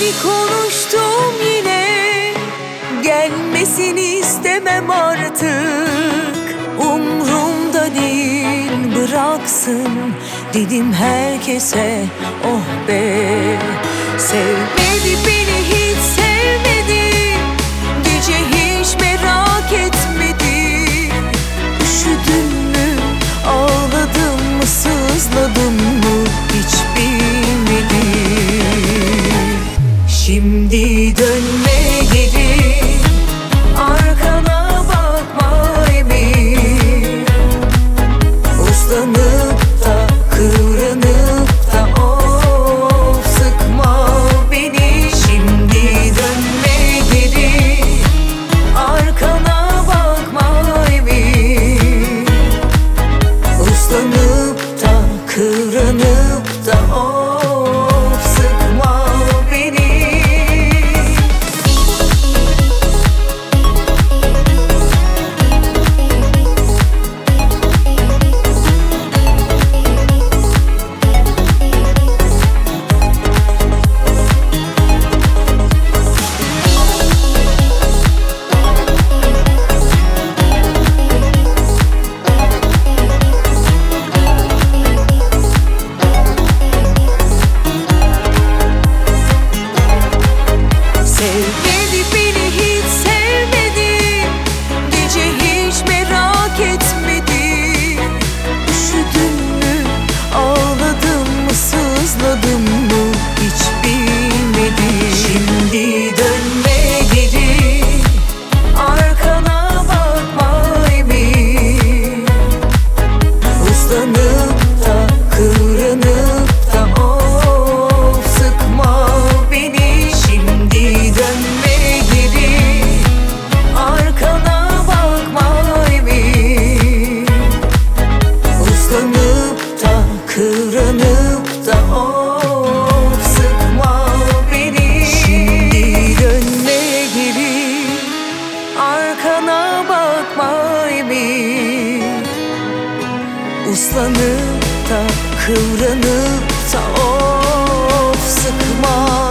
konuştum yine, gelmesini istemem artık. Umrumda değil, bıraksın dedim herkese, oh be. Sevmedi beni, hiç sevmedi, gece hiç merak etmedi. Üşüdüm mü, ağladım mı, sızladım mı, hiç bilmedi. Şimdi dönme geri, arkana bakma emin. Uslanıp da kıvranıp da of sıkma beni. Şimdi dönme geri, arkana bakma emin. Uslanıp da kıvranıp da of sıkma beni. Sevmedi beni, hiç sevmedi, gece hiç merak etmedi. Üşüdüm mü, ağladım mı, sızladım mı, hiç bilmedi. Şimdi dönme geri, arkana bakma emin. Uslanıp da kıvranıp da of sıkma beni. Şimdi dönme geri, arkana bakma emin. Uslanıp da kıvranıp da of sıkma beni. Şimdi dönme geri, arkana bakma emin. Uslanıp da kıvranıp da of sıkma